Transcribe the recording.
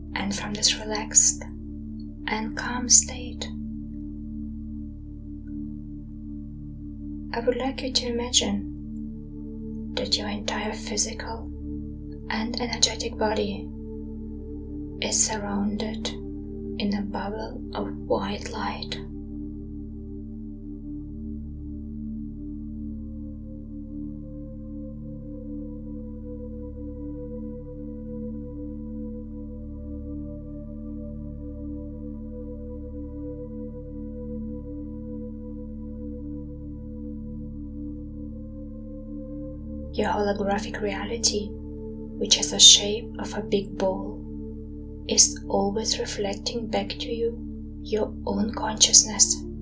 And from this relaxed and calm state, I would like you to imagine that your entire physical and energetic body is surrounded in a bubble of white light. Your holographic reality, which has a shape of a big ball, is always reflecting back to you your own consciousness